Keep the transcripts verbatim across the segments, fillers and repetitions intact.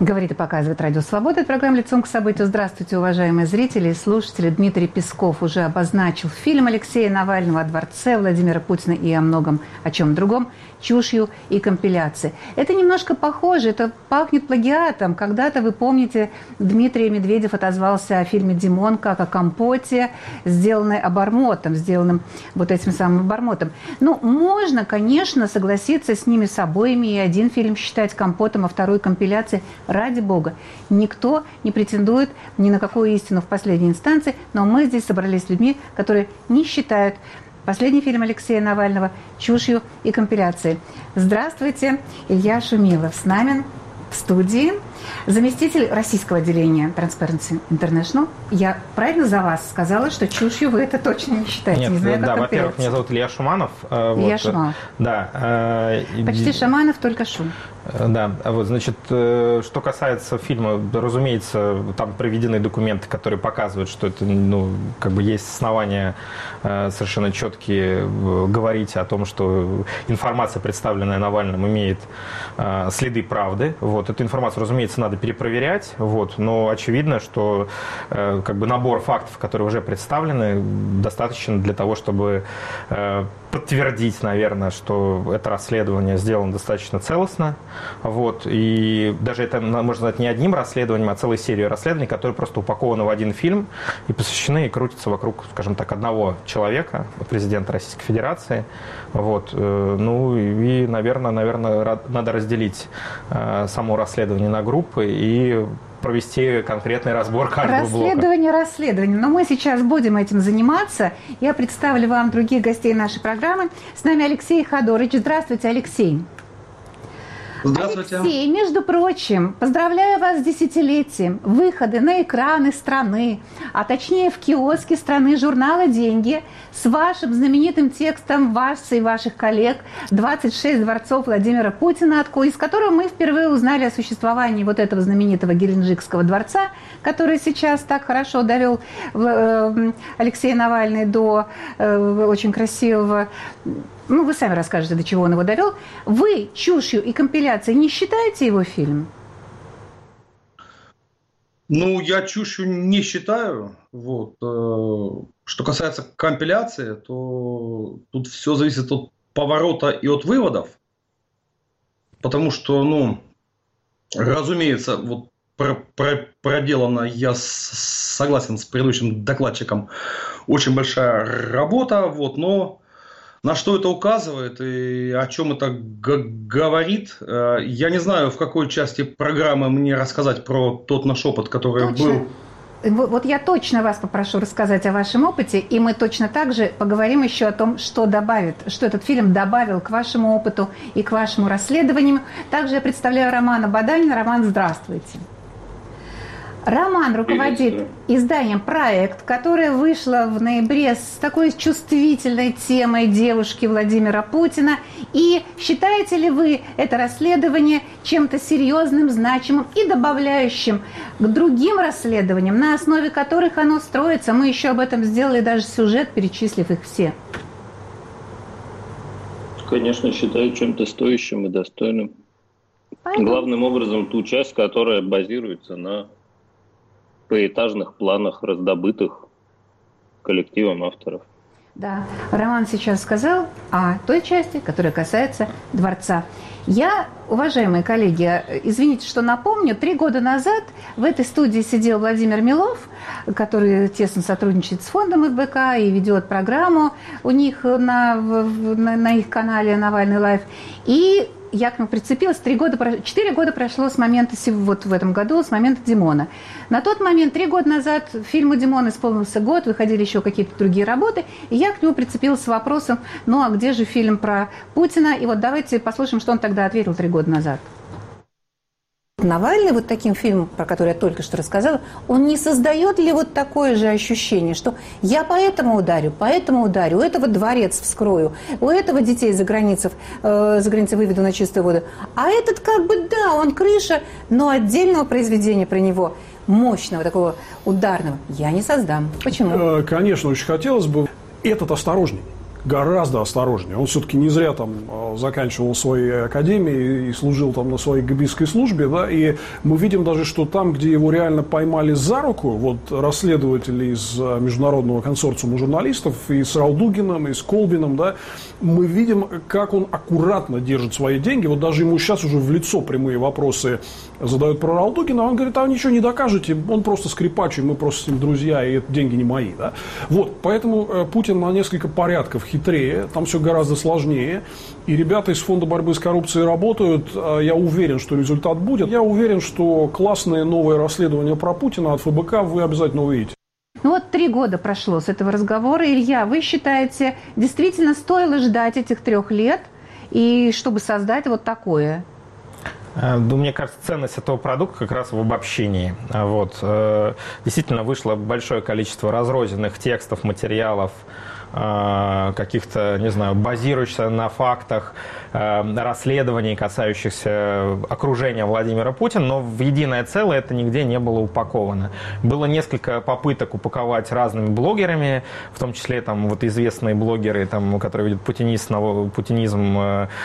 Говорит и показывает Радио Свобода. Это программа «Лицом к событию». Здравствуйте, уважаемые зрители и слушатели. Дмитрий Песков уже обозначил фильм Алексея Навального о дворце Владимира Путина и о многом о чем другом, чушью и компиляцией. Это немножко похоже, это пахнет плагиатом. Когда-то, вы помните, Дмитрий Медведев отозвался о фильме «Димон» как о компоте, сделанной обормотом, сделанным вот этим самым обормотом. Ну, можно, конечно, согласиться с ними с обоими и один фильм считать компотом, а второй компиляцией. Ради Бога, никто не претендует ни на какую истину в последней инстанции, но мы здесь собрались с людьми, которые не считают последний фильм Алексея Навального чушью и компиляцией. Здравствуйте, Илья Шумилов с нами в студии, заместитель российского отделения Transparency International. Я правильно за вас сказала, что чушью вы это точно не считаете? Нет, не знаю, да, как во-первых, меня зовут Илья Шуманов. Илья вот, Шуманов. Да. Э, Почти Шаманов, только шум. Да, вот, значит, что касается фильма, разумеется, там приведены документы, которые показывают, что это, ну, как бы есть основания совершенно четкие говорить о том, что информация, представленная Навальным, имеет следы правды. Вот, эту информацию, разумеется, надо перепроверять, вот, но очевидно, что как бы набор фактов, которые уже представлены, достаточно для того, чтобы подтвердить, наверное, что это расследование сделано достаточно целостно. Вот. И даже это, можно сказать, не одним расследованием, а целой серией расследований, которые просто упакованы в один фильм и посвящены и крутятся вокруг, скажем так, одного человека, президента Российской Федерации. Вот. Ну и, наверное, наверное, надо разделить само расследование на группы и провести конкретный разбор каждого блока. Расследование, расследование. Но мы сейчас будем этим заниматься. Я представлю вам других гостей нашей программы. С нами Алексей Ходорович. Здравствуйте, Алексей. Здравствуйте. Алексей, между прочим, поздравляю вас с десятилетием выхода на экраны страны, а точнее в киоске страны журнала «Деньги» с вашим знаменитым текстом вас и ваших коллег «двадцать шесть дворцов Владимира Путина», из которого мы впервые узнали о существовании вот этого знаменитого Геленджикского дворца, который сейчас так хорошо довел Алексей Навальный до очень красивого... Ну, вы сами расскажете, до чего он его довел. Вы чушью и компиляцией не считаете его фильм? Ну, я чушью не считаю. Вот. Что касается компиляции, то тут все зависит от поворота и от выводов. Потому что, ну, разумеется, вот про, про, проделана, я с, согласен с предыдущим докладчиком, очень большая работа, вот, но... На что это указывает и о чем это говорит, я не знаю, в какой части программы мне рассказать про тот наш опыт, который точно. был. Вот я точно вас попрошу рассказать о вашем опыте, и мы точно так же поговорим еще о том, что добавит, что этот фильм добавил к вашему опыту и к вашему расследованию. Также я представляю Романа Баданина. Роман, здравствуйте. Роман руководит изданием «Проект», которое вышло в ноябре с такой чувствительной темой девушки Владимира Путина. И считаете ли вы это расследование чем-то серьезным, значимым и добавляющим к другим расследованиям, на основе которых оно строится? Мы еще об этом сделали даже сюжет, перечислив их все. Конечно, считаю чем-то стоящим и достойным. Пойду. Главным образом ту часть, которая базируется на поэтажных планах, раздобытых коллективом авторов. Да, Роман сейчас сказал о той части, которая касается дворца. Я, уважаемые коллеги, извините, что напомню, три года назад в этой студии сидел Владимир Милов, который тесно сотрудничает с фондом эф бэ ка и ведет программу у них на, на, на их канале «Навальный лайв». И я к нему прицепилась. Три года, четыре года прошло с момента, вот в этом году, с момента «Димона». На тот момент, три года назад, фильму «Димон» исполнился год, выходили еще какие-то другие работы, и я к нему прицепилась с вопросом, ну а где же фильм про Путина? И вот давайте послушаем, что он тогда ответил три года назад. Навальный, вот таким фильмом, про который я только что рассказала, он не создает ли вот такое же ощущение, что я поэтому ударю, поэтому ударю, у этого дворец вскрою, у этого детей за границей, э, за границей выведу на чистую воду, а этот как бы, да, он крыша, но отдельного произведения про него, мощного, такого ударного, я не создам. Почему? Конечно, очень хотелось бы. Этот осторожней. гораздо осторожнее. Он все-таки не зря там заканчивал свои академии и служил там на своей габистской службе, да, и мы видим даже, что там, где его реально поймали за руку, вот расследователи из международного консорциума журналистов, и с Ралдугиным, и с Колбином, да, мы видим, как он аккуратно держит свои деньги. Вот даже ему сейчас уже в лицо прямые вопросы задают про Ралдугина, он говорит, а вы ничего не докажете, он просто скрипач, и мы просто с ним друзья, и это деньги не мои, да. Вот, поэтому э, Путин на несколько порядков хитрее, там все гораздо сложнее, и ребята из Фонда борьбы с коррупцией работают, э, я уверен, что результат будет, я уверен, что классное новое расследование про Путина от ФБК вы обязательно увидите. Ну вот три года прошло с этого разговора. Илья, вы считаете, действительно стоило ждать этих трех лет, и чтобы создать вот такое? Ну, мне кажется, ценность этого продукта как раз в обобщении. Вот. Действительно, вышло большое количество разрозненных текстов, материалов, каких-то, не знаю, базирующихся на фактах, расследований, касающихся окружения Владимира Путина, но в единое целое это нигде не было упаковано. Было несколько попыток упаковать разными блогерами, в том числе там вот известные блогеры, там, которые ведут путинизм, путинизм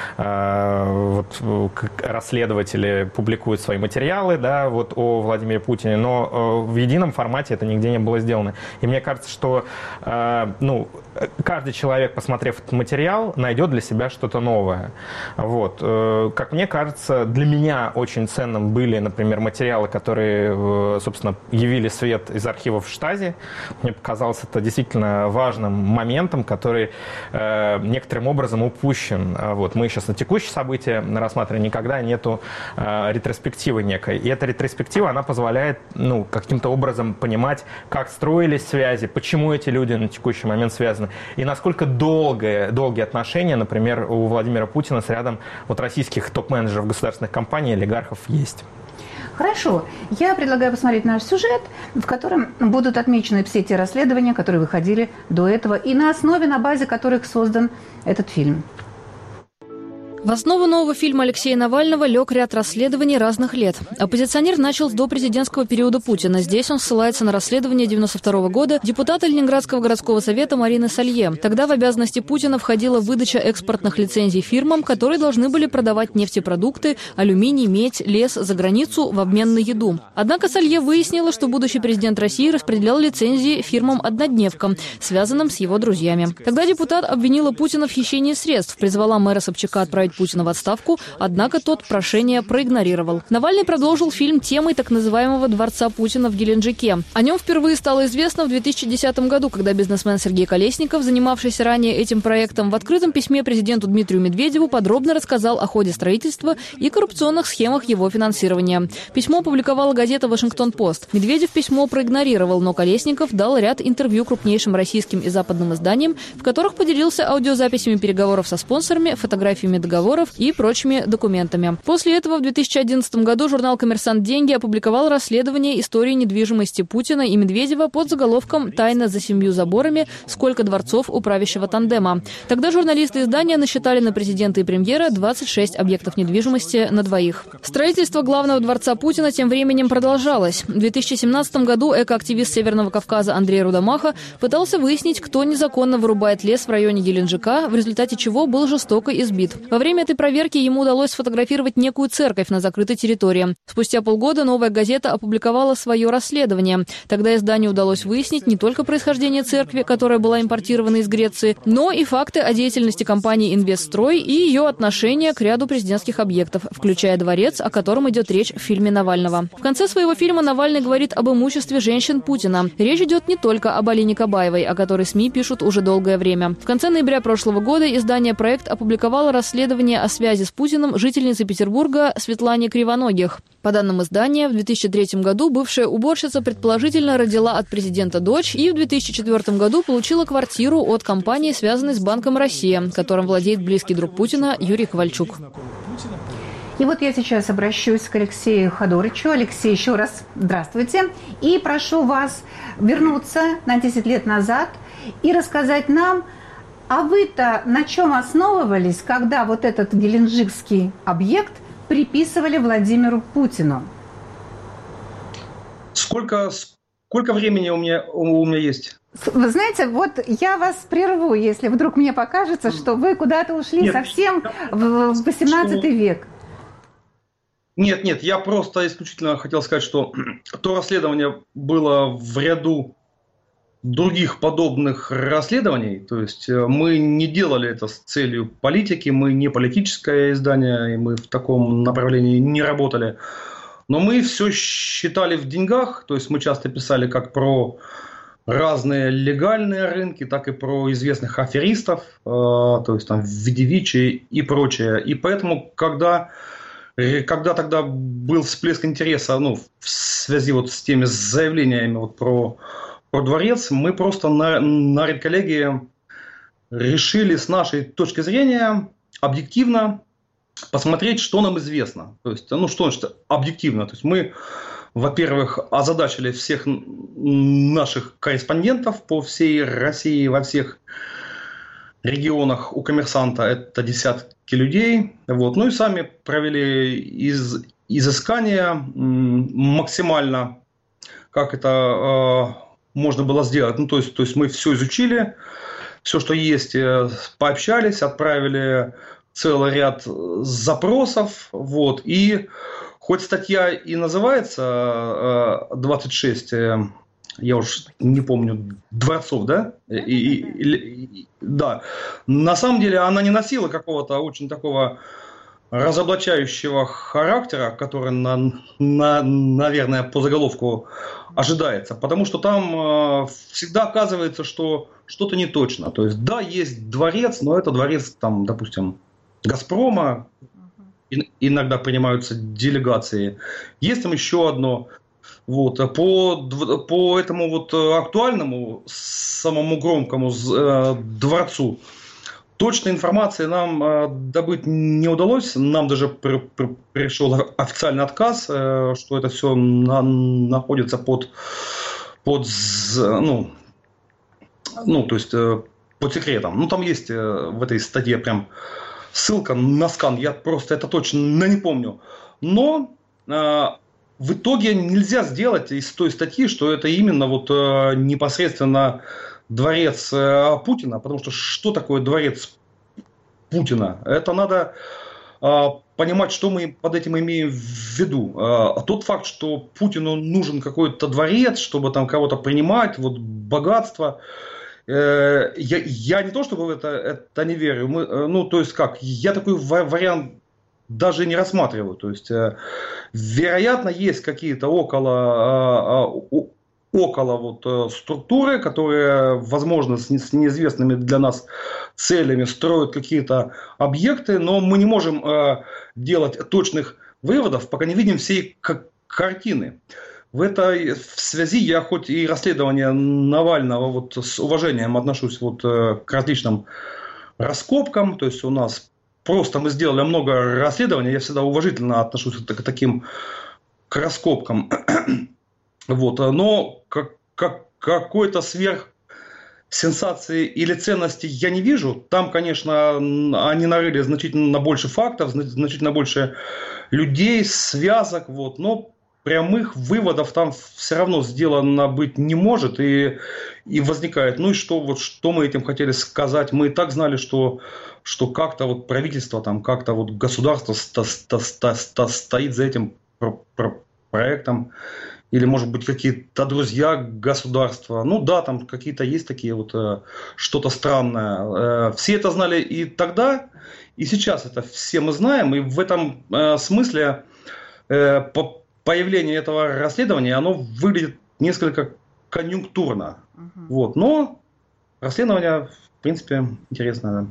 вот, расследователи публикуют свои материалы, да, вот, о Владимире Путине, но в едином формате это нигде не было сделано. И мне кажется, что ну, каждый человек, посмотрев этот материал, найдет для себя что-то новое. Вот. Как мне кажется, для меня очень ценным были, например, материалы, которые, собственно, явили свет из архивов Штази. Мне показалось это действительно важным моментом, который некоторым образом упущен. Вот. Мы сейчас на текущие события рассматриваем, никогда нету ретроспективы некой. И эта ретроспектива, она позволяет, ну, каким-то образом понимать, как строились связи, почему эти люди на текущий момент связаны. И насколько долгие, долгие отношения, например, у Владимира Путина с рядом вот российских топ-менеджеров государственных компаний, олигархов есть. Хорошо. Я предлагаю посмотреть наш сюжет, в котором будут отмечены все те расследования, которые выходили до этого, и на основе, на базе которых создан этот фильм. В основу нового фильма Алексея Навального лег ряд расследований разных лет. Оппозиционер начал с допрезидентского периода Путина. Здесь он ссылается на расследование девяносто второго года депутата Ленинградского городского совета Марины Салье. Тогда в обязанности Путина входила выдача экспортных лицензий фирмам, которые должны были продавать нефтепродукты, алюминий, медь, лес за границу в обмен на еду. Однако Салье выяснила, что будущий президент России распределял лицензии фирмам-однодневкам, связанным с его друзьями. Тогда депутат обвинила Путина в хищении средств, призвала мэра Собчака отправить Путина в отставку, однако тот прошение проигнорировал. Навальный продолжил фильм темой так называемого «Дворца Путина» в Геленджике. О нем впервые стало известно в две тысячи десятом году, когда бизнесмен Сергей Колесников, занимавшийся ранее этим проектом, в открытом письме президенту Дмитрию Медведеву подробно рассказал о ходе строительства и коррупционных схемах его финансирования. Письмо опубликовала газета «Вашингтон-Пост». Медведев письмо проигнорировал, но Колесников дал ряд интервью крупнейшим российским и западным изданиям, в которых поделился аудиозаписями переговоров со спонсорами, фотографиями договоров и прочими документами. После этого в две тысячи одиннадцатом году журнал «Коммерсант. Деньги» опубликовал расследование истории недвижимости Путина и Медведева под заголовком «Тайна за семью заборами. Сколько дворцов у правящего тандема». Тогда журналисты издания насчитали на президента и премьера двадцать шесть объектов недвижимости на двоих. Строительство главного дворца Путина тем временем продолжалось. В две тысячи семнадцатом году экоактивист Северного Кавказа Андрей Рудомаха пытался выяснить, кто незаконно вырубает лес в районе Геленджика, в результате чего был жестоко избит. Во время Во время этой проверки ему удалось сфотографировать некую церковь на закрытой территории. Спустя полгода «Новая газета» опубликовала свое расследование. Тогда изданию удалось выяснить не только происхождение церкви, которая была импортирована из Греции, но и факты о деятельности компании «Инвестстрой» и ее отношения к ряду президентских объектов, включая дворец, о котором идет речь в фильме Навального. В конце своего фильма Навальный говорит об имуществе женщин Путина. Речь идет не только об Алине Кабаевой, о которой СМИ пишут уже долгое время. В конце ноября прошлого года издание «Проект» опубликовало расследование о связи с Путиным жительницы Петербурга Светлане Кривоногих. По данным издания, в две тысячи третьем году бывшая уборщица предположительно родила от президента дочь и в две тысячи четвёртом году получила квартиру от компании, связанной с Банком Россия, которым владеет близкий друг Путина Юрий Ковальчук. И вот я сейчас обращусь к Алексею Ходорычу. Алексей, еще раз здравствуйте. И прошу вас вернуться на десять лет назад и рассказать нам, а вы-то на чем основывались, когда вот этот геленджикский объект приписывали Владимиру Путину? Сколько, сколько времени у меня, у меня есть? Вы знаете, вот я вас прерву, если вдруг мне покажется, что вы куда-то ушли нет, совсем в восемнадцатый век. Нет, нет, я просто исключительно хотел сказать, что то расследование было в ряду других подобных расследований. То есть мы не делали это с целью политики, мы не политическое издание, и мы в таком направлении не работали. Но мы все считали в деньгах, то есть мы часто писали как про разные легальные рынки, так и про известных аферистов, э, то есть там Видевичи и прочее. И поэтому, когда, когда тогда был всплеск интереса, ну, в связи вот с теми заявлениями вот про, про дворец, мы просто на, на редколлегии решили с нашей точки зрения объективно посмотреть, что нам известно. То есть, ну, что значит объективно? То есть мы, во-первых, озадачили всех наших корреспондентов по всей России, во всех регионах у «Коммерсанта», это десятки людей. Вот. Ну и сами провели из, изыскания максимально, как это э, можно было сделать. Ну, то есть, то есть мы все изучили, все, что есть, пообщались, отправили целый ряд запросов. Вот, и хоть статья и называется двадцать шесть, я уж не помню, дворцов, да? И, и, и, да. На самом деле она не носила какого-то очень такого разоблачающего характера, который, на, на, наверное, по заголовку ожидается. Потому что там всегда оказывается, что что-то не точно. То есть, да, есть дворец, но это дворец, там, допустим, «Газпрома», иногда принимаются делегации. Есть там еще одно. Вот. По, по этому вот актуальному, самому громкому э, дворцу точной информации нам э, добыть не удалось. Нам даже при, при, пришел официальный отказ, э, что это все на, находится под, под ну, ну, то есть э, под секретом. Ну, там есть э, в этой статье прям ссылка на скан, я просто это точно не помню. Но э, в итоге нельзя сделать из той статьи, что это именно вот э, непосредственно дворец э, Путина, потому что что такое дворец Путина? Это надо э, понимать, что мы под этим имеем в виду. Э, тот факт, что Путину нужен какой-то дворец, чтобы там кого-то принимать, вот богатство. Я, я не то чтобы в это, это не верю, мы, ну то есть как, я такой вариант даже не рассматриваю, то есть вероятно есть какие-то около, около вот структуры, которые возможно с неизвестными для нас целями строят какие-то объекты, но мы не можем делать точных выводов, пока не видим всей картины. В этой связи я хоть и расследование Навального вот с уважением отношусь вот к различным раскопкам, то есть у нас просто мы сделали много расследований, я всегда уважительно отношусь к таким к раскопкам, вот, но как, как, какой-то сверх сенсации или ценности я не вижу. Там, конечно, они нарыли значительно больше фактов, значительно больше людей, связок, вот, но прямых выводов там все равно сделано быть не может, и, и возникает, ну и что, вот, что мы этим хотели сказать, мы и так знали, что, что как-то вот правительство, там, как-то вот государство ста, ста, ста, ста, стоит за этим про, про проектом, или может быть какие-то друзья государства, ну да, там какие-то есть такие вот, э, что-то странное, э, все это знали и тогда, и сейчас это все мы знаем, и в этом э, смысле э, по появление этого расследования, оно выглядит несколько конъюнктурно. Uh-huh. Вот. Но расследование, в принципе, интересное.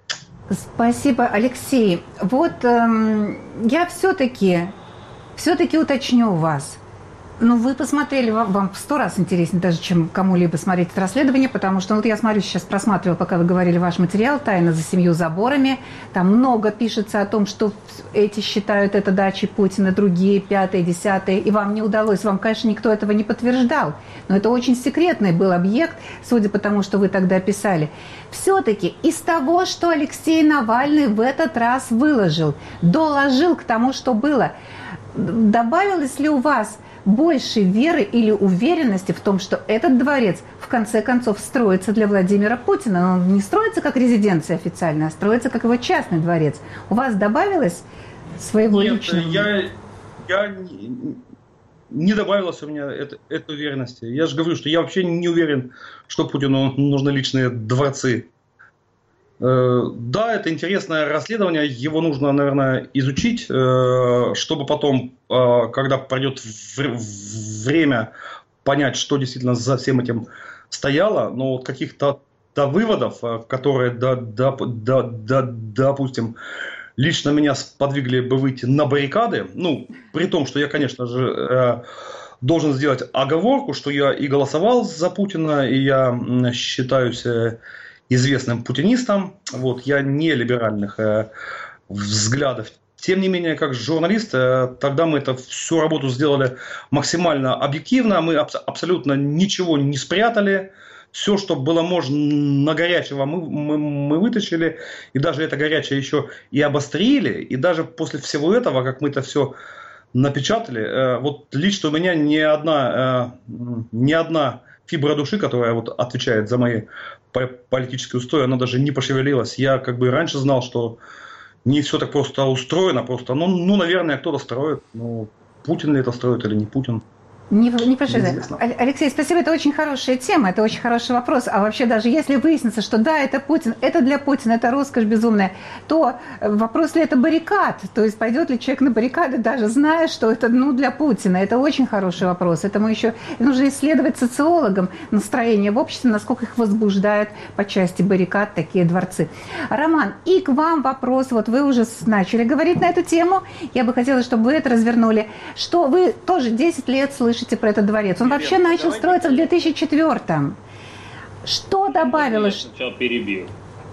Спасибо, Алексей. Вот эм, я все-таки, все-таки уточню у вас. Ну, вы посмотрели, вам в сто раз интереснее даже, чем кому-либо смотреть это расследование, потому что, вот я смотрю, сейчас просматривала, пока вы говорили ваш материал «Тайна за семью заборами». Там много пишется о том, что эти считают это дачей Путина, другие, пятые, десятые. И вам не удалось, вам, конечно, никто этого не подтверждал. Но это очень секретный был объект, судя по тому, что вы тогда писали. Все-таки из того, что Алексей Навальный в этот раз выложил, доложил к тому, что было, добавилось ли у вас больше веры или уверенности в том, что этот дворец в конце концов строится для Владимира Путина. Он не строится как резиденция официальная, а строится как его частный дворец. У вас добавилось своего Нет, личного? Я, я не добавилось у меня это, этой уверенности. Я же говорю, что я вообще не уверен, что Путину нужны личные дворцы. Да, это интересное расследование, его нужно, наверное, изучить, чтобы потом, когда пройдет время, понять, что действительно за всем этим стояло. Но вот каких-то до выводов, которые, да, да, да, да, допустим, лично меня сподвигли бы выйти на баррикады, ну, при том, что я, конечно же, должен сделать оговорку, что я и голосовал за Путина, и я считаюсь известным путинистом, вот, я не либеральных э, взглядов. Тем не менее, как журналист, э, тогда мы это всю работу сделали максимально объективно, мы аб- абсолютно ничего не спрятали, все, что было можно горячего, мы, мы, мы вытащили, и даже это горячее еще и обострили, и даже после всего этого, как мы это все напечатали, э, вот лично у меня ни одна, э, ни одна фибра души, которая вот отвечает за мои политические устои, она даже не пошевелилась. Я как бы раньше знал, что не все так просто устроено, просто, ну, ну наверное, кто-то строит, но Путин ли это строит или не Путин. Не, не пошли. Алексей, спасибо, это очень хорошая тема, это очень хороший вопрос. А вообще даже если выяснится, что да, это Путин, это для Путина, это роскошь безумная, то вопрос ли это баррикад? То есть пойдет ли человек на баррикады, даже зная, что это ну, для Путина? Это очень хороший вопрос. Это мы еще нужно исследовать социологам настроение в обществе, насколько их возбуждает по части баррикад такие дворцы. Роман, и к вам вопрос. Вот вы уже начали говорить на эту тему. Я бы хотела, чтобы вы это развернули. Что вы тоже десять лет слышите про этот дворец. Он Привет, вообще начал строиться в две тысячи четвёртом. Что добавилось? Я сначала перебил.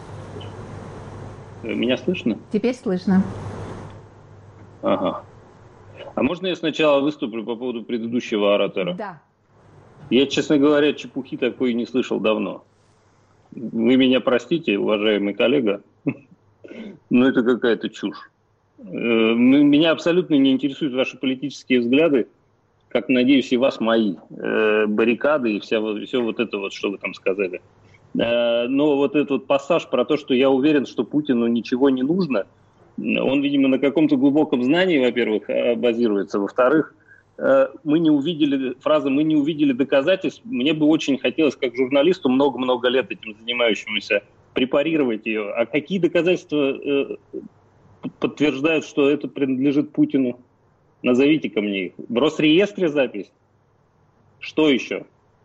Меня слышно? Теперь слышно. Ага. А можно я сначала выступлю по поводу предыдущего оратора? Да. Я, честно говоря, чепухи такой не слышал давно. Вы меня простите, уважаемый коллега, но это какая-то чушь. Меня абсолютно не интересуют ваши политические взгляды, как, надеюсь, и вас мои, э, баррикады и вся, все вот это вот, что вы там сказали. Э, но вот этот вот пассаж про то, что я уверен, что Путину ничего не нужно, он, видимо, на каком-то глубоком знании, во-первых, базируется. Во-вторых, э, мы не увидели, фраза «мы не увидели доказательств», мне бы очень хотелось, как журналисту, много-много лет этим занимающемуся, препарировать ее. А какие доказательства э, подтверждают, что это принадлежит Путину? Назовите-ка мне их. В Росреестре запись? Что еще?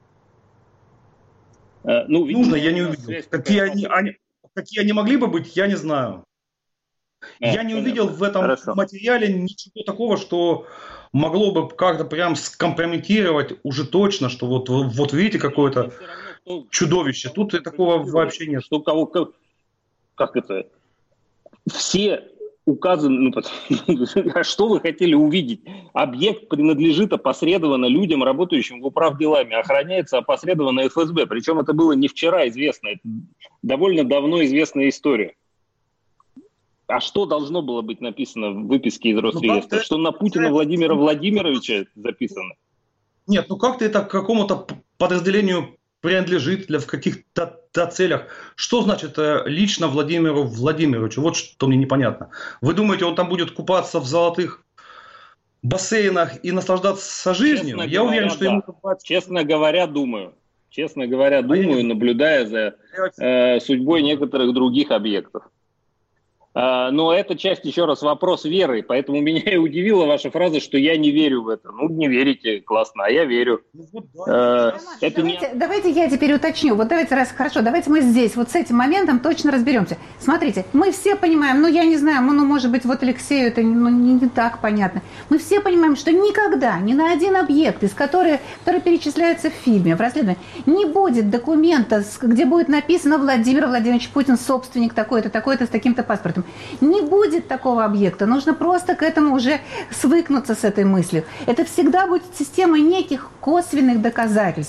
А, ну, видимо, нужно, я не увидел. Какие они, они, какие они могли бы быть, я не знаю. А, я не понятно. увидел в этом Хорошо. материале ничего такого, что могло бы как-то прям скомпрометировать уже точно, что вот, вот видите, какое-то равно, чудовище. Тут такого вообще нет. Что кого, как, как это? Все... указано, ну, а что вы хотели увидеть? Объект принадлежит опосредованно людям, работающим в управделами, охраняется опосредованно эф эс бэ. Причем это было не вчера известно, это довольно давно известная история. А что должно было быть написано в выписке из Росреестра? Ну, что на Путина Владимира Владимировича записано? Нет, ну как-то это к какому-то подразделению принадлежит для, в каких-то целях. Что значит лично Владимиру Владимировичу? Вот что мне непонятно. Вы думаете, он там будет купаться в золотых бассейнах и наслаждаться жизнью? Честно Я говоря, уверен, что да. ему... Честно говоря, думаю. Честно говоря, думаю, а наблюдая за э, судьбой некоторых других объектов. А, но это часть, еще раз, вопрос веры. Поэтому меня и удивила ваша фраза, что я не верю в это. Ну, не верите, классно, а я верю. А, это давайте, не... давайте я теперь уточню. Вот давайте, раз хорошо, давайте мы здесь вот с этим моментом точно разберемся. Смотрите, мы все понимаем, ну, я не знаю, ну, может быть, вот Алексею это ну, не, не так понятно. Мы все понимаем, что никогда ни на один объект, из которых, который перечисляется в фильме, в расследовании, не будет документа, где будет написано Владимир Владимирович Путин, собственник такой-то, такой-то, с таким-то паспортом. Не будет такого объекта. Нужно просто к этому уже свыкнуться с этой мыслью. Это всегда будет система неких косвенных доказательств.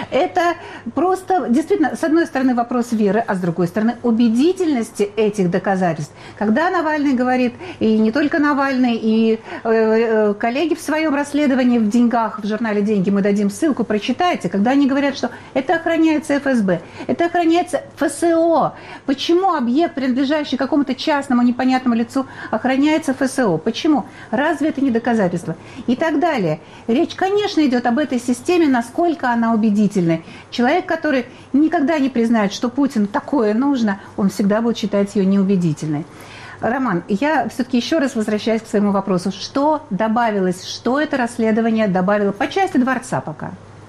Это просто, действительно, с одной стороны вопрос веры, а с другой стороны убедительности этих доказательств. Когда Навальный говорит, и не только Навальный, и э, коллеги в своем расследовании в «Деньгах», в журнале «Деньги», мы дадим ссылку, прочитайте, когда они говорят, что это охраняется эф эс бэ, это охраняется эф эс о. Почему объект, принадлежащий какому-то частному непонятному лицу, охраняется эф эс о? Почему? Разве это не доказательство? И так далее. Речь, конечно, идет об этой системе, насколько она убедительна. Человек, который никогда не признает, что Путину такое нужно, он всегда будет считать ее неубедительной. Роман, я все-таки еще раз возвращаюсь к своему вопросу. Что добавилось, что это расследование добавило по части дворца пока?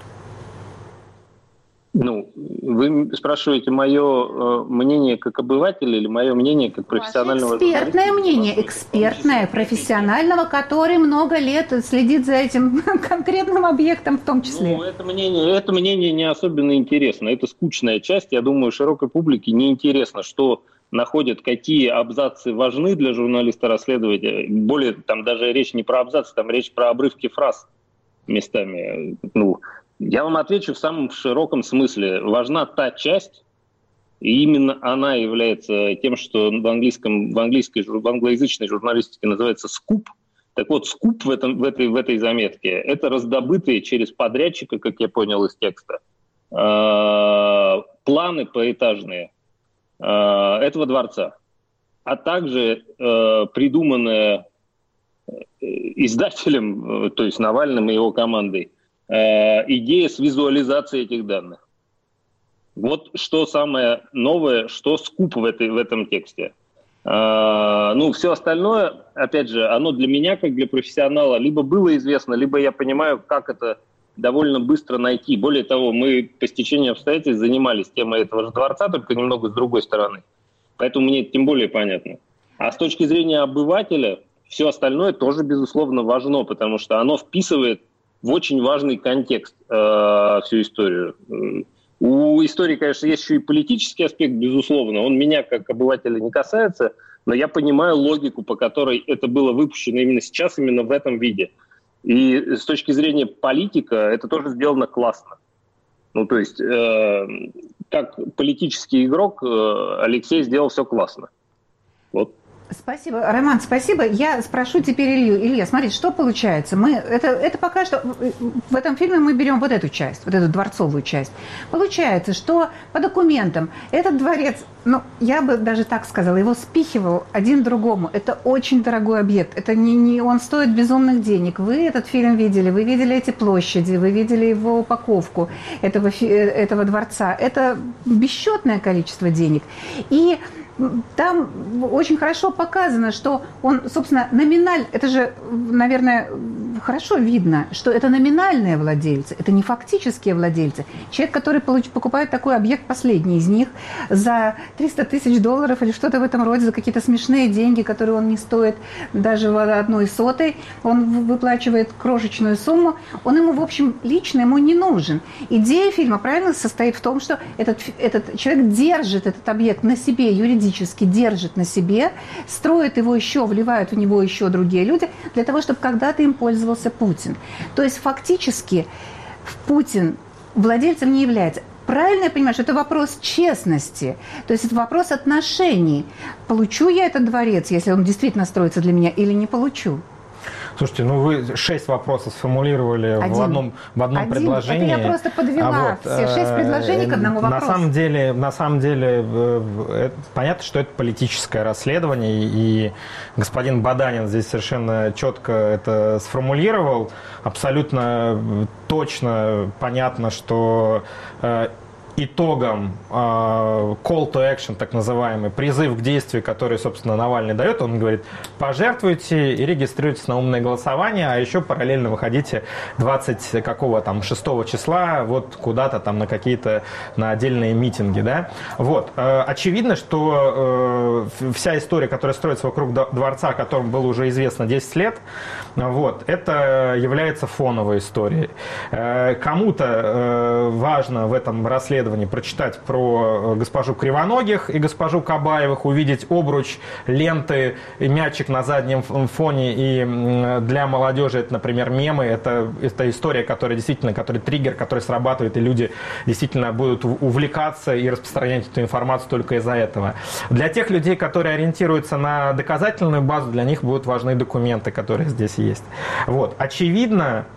Ну, вы спрашиваете мое э, мнение как обывателя или мое мнение как профессионального журналиста? Экспертное мнение, экспертное, профессионального, который много лет следит за этим конкретным объектом в том числе. Ну, это мнение, это мнение не особенно интересно. Это скучная часть. Я думаю, широкой публике не интересно, что находят, какие абзацы важны для журналиста-расследователя. Более, там даже речь не про абзацы, там речь про обрывки фраз местами. Ну, я вам отвечу в самом широком смысле. Важна та часть, и именно она является тем, что в, английском, в, английской, в англоязычной журналистике называется скуп. Так вот, скуп в, этом, в, этой, в этой заметке – это раздобытые через подрядчика, как я понял из текста, э, планы поэтажные э, этого дворца, а также э, придуманная издателем, то есть Навальным и его командой, идея с визуализацией этих данных. Вот что самое новое, что скуп в, этой, в этом тексте. А, ну, все остальное, опять же, оно для меня, как для профессионала, либо было известно, либо я понимаю, как это довольно быстро найти. Более того, мы по стечению обстоятельств занимались темой этого же дворца, только немного с другой стороны. Поэтому мне это тем более понятно. А с точки зрения обывателя, все остальное тоже, безусловно, важно, потому что оно вписывает в очень важный контекст э, всю историю. У истории, конечно, есть еще и политический аспект, безусловно. Он меня, как обывателя, не касается, но я понимаю логику, по которой это было выпущено именно сейчас, именно в этом виде. И с точки зрения политика это тоже сделано классно. Ну, то есть, э, как политический игрок, э, Алексей сделал все классно. Вот. Спасибо, Роман, спасибо. Я спрошу теперь Илью. Илья, смотрите, что получается? Мы, это, это пока что... В этом фильме мы берем вот эту часть, вот эту дворцовую часть. Получается, что по документам этот дворец, ну, я бы даже так сказала, его спихивал один другому. Это очень дорогой объект. Это не, не, он стоит безумных денег. Вы этот фильм видели, вы видели эти площади, вы видели его упаковку этого, этого дворца. Это бесчетное количество денег. И там очень хорошо показано, что он, собственно, номинально, это же, наверное, хорошо видно, что это номинальные владельцы, это не фактические владельцы. Человек, который получ, покупает такой объект, последний из них, за триста тысяч долларов или что-то в этом роде, за какие-то смешные деньги, которые он не стоит даже в одной сотой, он выплачивает крошечную сумму, он ему, в общем, лично ему не нужен. Идея фильма, правильно, состоит в том, что этот, этот человек держит этот объект на себе юридически, держит на себе, строит его еще, вливают в него еще другие люди, для того, чтобы когда-то им пользовался Путин. То есть фактически Путин владельцем не является. Правильно я понимаю, что это вопрос честности, то есть это вопрос отношений. Получу я этот дворец, если он действительно строится для меня, или не получу? Слушайте, ну вы шесть вопросов сформулировали Один. в одном, в одном Один. предложении. Это я просто подвела а вот, все шесть предложений к одному вопросу. На самом деле, на самом деле понятно, что это политическое расследование, и господин Баданин здесь совершенно четко это сформулировал. Абсолютно точно понятно, что итогом э, call to action, так называемый, призыв к действию, который, собственно, Навальный дает, он говорит, пожертвуйте и регистрируйтесь на умное голосование, а еще параллельно выходите двадцать какого там шестого числа вот куда-то там на какие-то, на отдельные митинги, да. Вот. Э, очевидно, что э, вся история, которая строится вокруг дворца, о котором было уже известно десять лет, вот, это является фоновой историей. Э, кому-то э, важно в этом расследовании расследований прочитать про госпожу Кривоногих и госпожу Кабаевых, увидеть обруч, ленты, и мячик на заднем фоне, и для молодежи это, например, мемы, это, это история, которая действительно, который триггер, который срабатывает, и люди действительно будут увлекаться и распространять эту информацию только из-за этого. Для тех людей, которые ориентируются на доказательную базу, для них будут важны документы, которые здесь есть. Вот. Очевидно,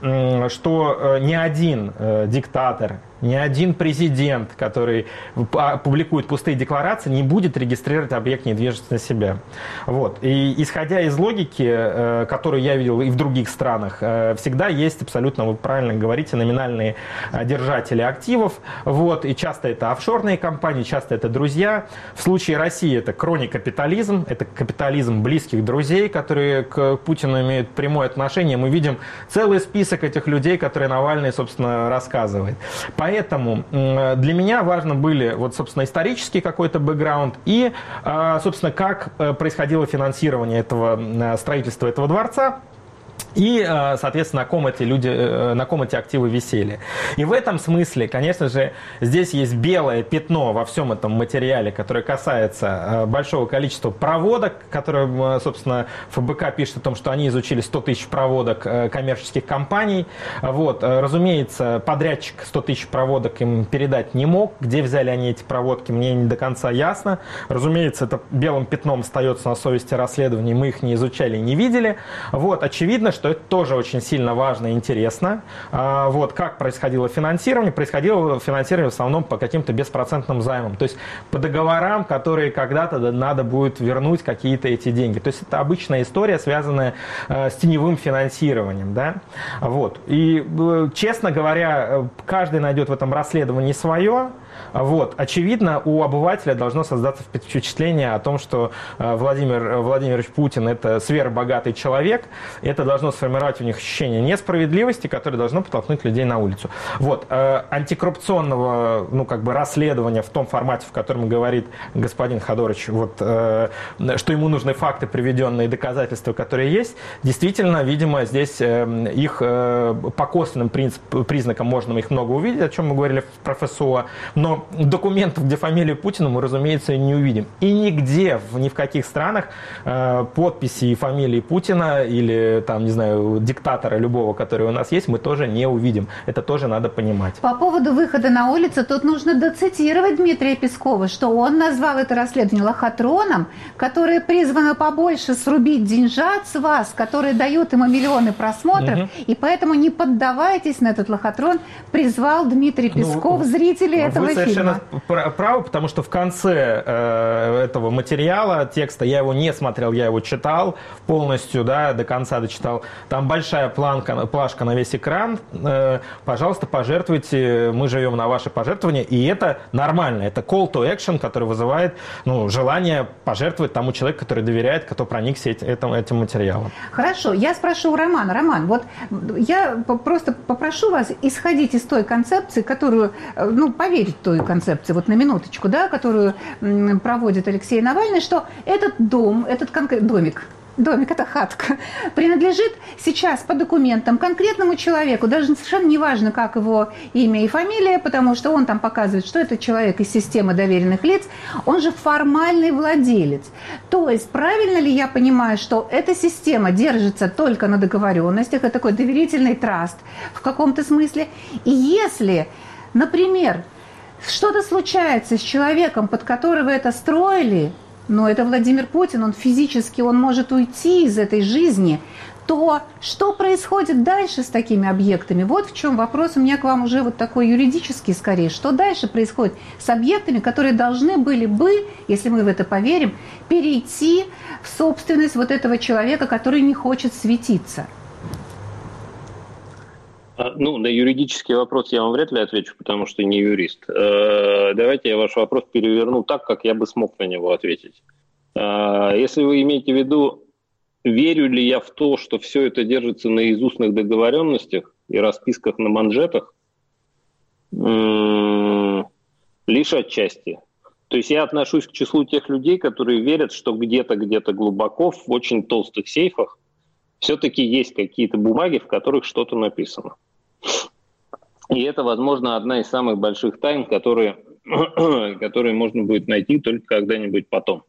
что ни один диктатор, ни один президент, который публикует пустые декларации, не будет регистрировать объект недвижимости на себя. Вот. И исходя из логики, которую я видел и в других странах, всегда есть абсолютно, вы правильно говорите, номинальные держатели активов. Вот. И часто это офшорные компании, часто это друзья. В случае России это кроникапитализм, это капитализм близких друзей, которые к Путину имеют прямое отношение. Мы видим целый список этих людей, которые Навальный, собственно, рассказывает. Поэтому для меня важно были, вот, собственно, исторический какой-то бэкграунд и, собственно, как происходило финансирование этого строительства этого дворца. И, соответственно, на ком эти люди, на ком эти активы висели. И в этом смысле, конечно же, здесь есть белое пятно во всем этом материале, которое касается большого количества проводок, которые, собственно, ФБК пишет о том, что они изучили сто тысяч проводок коммерческих компаний. Вот. Разумеется, подрядчик сто тысяч проводок им передать не мог. Где взяли они эти проводки, мне не до конца ясно. Разумеется, это белым пятном остается на совести расследований, мы их не изучали и не видели. Вот. Очевидно, что это тоже очень сильно важно и интересно. Вот, как происходило финансирование? Происходило финансирование в основном по каким-то беспроцентным займам. То есть по договорам, которые когда-то надо будет вернуть какие-то эти деньги. То есть это обычная история, связанная с теневым финансированием. Да? Вот. И, честно говоря, каждый найдет в этом расследовании свое. Вот. Очевидно, у обывателя должно создаться впечатление о том, что Владимир Владимирович Путин – это сверхбогатый человек. Это должно сформировать у них ощущение несправедливости, которое должно подтолкнуть людей на улицу. Вот. Антикоррупционного, ну, как бы расследования в том формате, в котором говорит господин Ходорыч, вот, что ему нужны факты, приведенные доказательства, которые есть, действительно, видимо, здесь их по косвенным признакам можно их много увидеть, о чем мы говорили про ФСО, но документов, где фамилия Путина, мы, разумеется, не увидим. И нигде, ни в каких странах подписи и фамилии Путина или, там, не знаю, диктатора любого, который у нас есть, мы тоже не увидим. Это тоже надо понимать. По поводу выхода на улицу, тут нужно доцитировать Дмитрия Пескова, что он назвал это расследование лохотроном, которое призвано побольше срубить деньжат с вас, которые дают ему миллионы просмотров, угу. И поэтому не поддавайтесь на этот лохотрон, призвал Дмитрий Песков, ну, зрителей этого вы фильма. Вы совершенно правы, потому что в конце э, этого материала, текста, я его не смотрел, я его читал полностью, да, до конца дочитал. Там большая планка, плашка на весь экран. Э, пожалуйста, пожертвуйте, мы живем на ваши пожертвования. И это нормально. Это call to action, который вызывает, ну, желание пожертвовать тому человеку, который доверяет, кто проникся этим, этим материалом. Хорошо, я спрошу у Романа. Роман, вот я просто попрошу вас исходить из той концепции, которую, ну, поверить в той концепции, вот на минуточку, да, которую проводит Алексей Навальный, что этот дом, этот конкретный домик, домик, это хатка, принадлежит сейчас по документам конкретному человеку, даже совершенно не важно, как его имя и фамилия, потому что он там показывает, что это человек из системы доверенных лиц, он же формальный владелец. То есть, правильно ли я понимаю, что эта система держится только на договоренностях, это такой доверительный траст в каком-то смысле, и если, например, что-то случается с человеком, под которого это строили, но это Владимир Путин, он физически, он может уйти из этой жизни, то что происходит дальше с такими объектами? Вот в чем вопрос у меня к вам уже вот такой юридический скорее. Что дальше происходит с объектами, которые должны были бы, если мы в это поверим, перейти в собственность вот этого человека, который не хочет светиться? Ну, на юридический вопрос я вам вряд ли отвечу, потому что не юрист. Давайте я ваш вопрос переверну так, как я бы смог на него ответить. Если вы имеете в виду, верю ли я в то, что все это держится на изустных договоренностях и расписках на манжетах, лишь отчасти. То есть я отношусь к числу тех людей, которые верят, что где-то, где-то глубоко, в очень толстых сейфах, все-таки есть какие-то бумаги, в которых что-то написано. И И это, возможно, одна из самых больших тайн, которые, которые можно будет найти только когда-нибудь потом.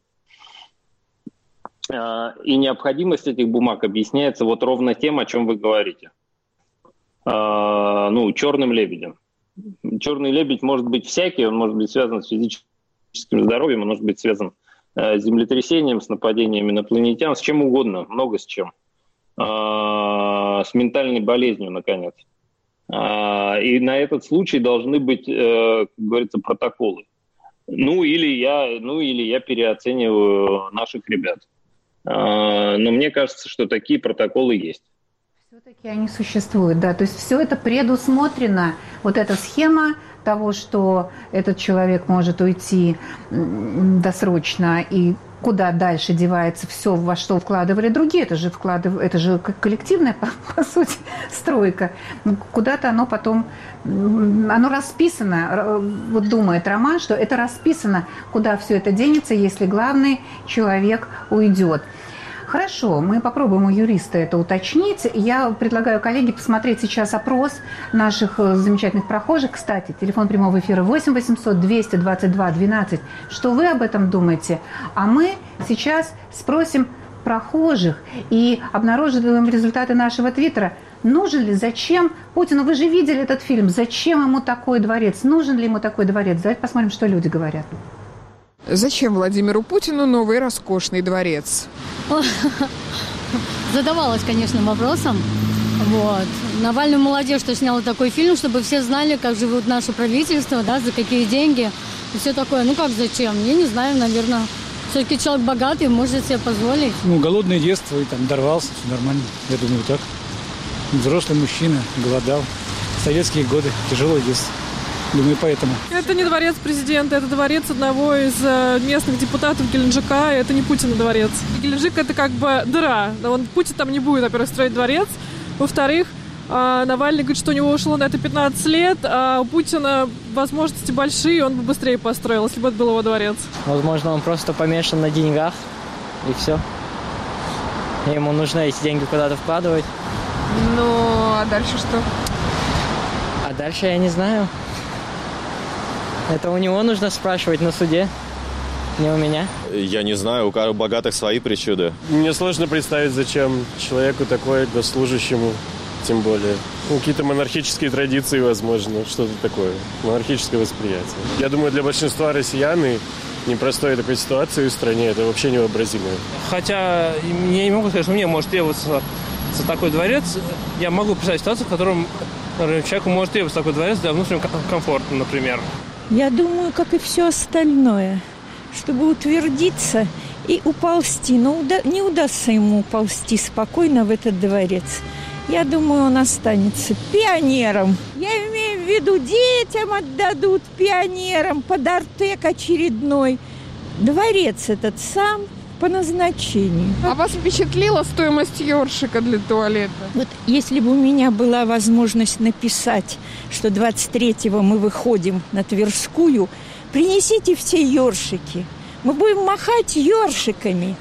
И необходимость этих бумаг объясняется вот ровно тем, о чем вы говорите. Ну, черным лебедем. Черный лебедь может быть всякий, он может быть связан с физическим здоровьем, он может быть связан с землетрясением, с нападением инопланетян, с чем угодно, много с чем. С ментальной болезнью, наконец. И на этот случай должны быть, как говорится, протоколы. Ну или я, ну, или я переоцениваю наших ребят. Но мне кажется, что такие протоколы есть. Все-таки они существуют, да. То есть все это предусмотрено. Вот эта схема того, что этот человек может уйти досрочно и куда дальше девается все, во что вкладывали другие. Это же, вкладыв... это же коллективная, по, по сути, стройка. Куда-то оно потом... Оно расписано, вот думает Роман, что это расписано, куда все это денется, если главный человек уйдет. Хорошо, мы попробуем у юриста это уточнить. Я предлагаю коллеге посмотреть сейчас опрос наших замечательных прохожих. Кстати, телефон прямого эфира восемь восемьсот двести двадцать два двенадцать. Что вы об этом думаете? А мы сейчас спросим прохожих и обнаруживаем результаты нашего твиттера. Нужен ли, зачем Путину? Вы же видели этот фильм. Зачем ему такой дворец? Нужен ли ему такой дворец? Давайте посмотрим, что люди говорят. Зачем Владимиру Путину новый роскошный дворец? Задавалась, конечно, вопросом. Вот. Навальный молодец, что снял такой фильм, чтобы все знали, как живут наше правительство, да, за какие деньги. И все такое. Ну как зачем? Я не знаю, наверное. Все-таки человек богатый, может себе позволить. Ну, голодное детство, и там дорвался, все нормально. Я думаю, так. Взрослый мужчина, голодал. Советские годы, тяжелое детство. Думаю, поэтому. Это не дворец президента, это дворец одного из местных депутатов Геленджика, это не Путина дворец. Геленджик – это как бы дыра. Он, Путин там не будет, во-первых, строить дворец. Во-вторых, Навальный говорит, что у него ушло на это пятнадцать лет, а у Путина возможности большие, он бы быстрее построил, если бы это был его дворец. Возможно, он просто помешан на деньгах, и все. Ему нужно эти деньги куда-то вкладывать. Ну, а дальше что? А дальше я не знаю. Это у него нужно спрашивать на суде, не у меня. Я не знаю, у каждого богатых свои причуды. Мне сложно представить, зачем человеку такое, госслужащему, тем более. Ну, какие-то монархические традиции, возможно, что-то такое, монархическое восприятие. Я думаю, для большинства россиян и непростой такой ситуации в стране это вообще невообразимо. Хотя я не могу сказать, что мне может требоваться такой дворец. Я могу представить ситуацию, в которой человеку может требоваться такой дворец для внутреннего комфорта, например. Я думаю, как и все остальное, чтобы утвердиться и уползти. Но уда- не удастся ему уползти спокойно в этот дворец. Я думаю, он останется пионером. Я имею в виду, детям отдадут пионерам под артек очередной. Дворец этот сам по назначению. А вас впечатлила стоимость ёршика для туалета? Вот если бы у меня была возможность написать, что двадцать третьего мы выходим на Тверскую, принесите все ёршики. Мы будем махать ёршиками.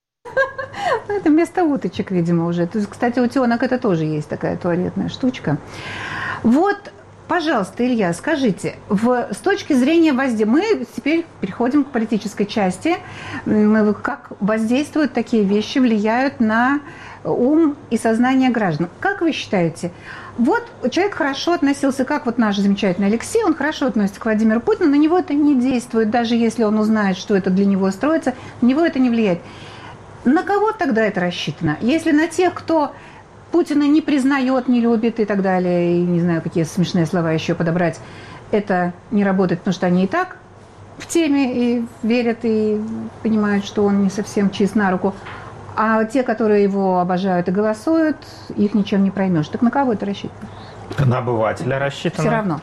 Это вместо уточек, видимо, уже. То есть, кстати, утенок это тоже есть такая туалетная штучка. Вот, пожалуйста, Илья, скажите, в, с точки зрения воздействия, мы теперь переходим к политической части. Как воздействуют такие вещи, влияют на ум и сознание граждан? Как вы считаете? Вот человек хорошо относился, как вот наш замечательный Алексей, он хорошо относится к Владимиру Путину, на него это не действует, даже если он узнает, что это для него строится, на него это не влияет. На кого тогда это рассчитано? Если на тех, кто Путина не признает, не любит и так далее, и не знаю, какие смешные слова еще подобрать, это не работает, потому что они и так в теме и верят, и понимают, что он не совсем чист на руку. А те, которые его обожают и голосуют, их ничем не проймешь. Так на кого это рассчитано? На обывателя рассчитано. Все равно.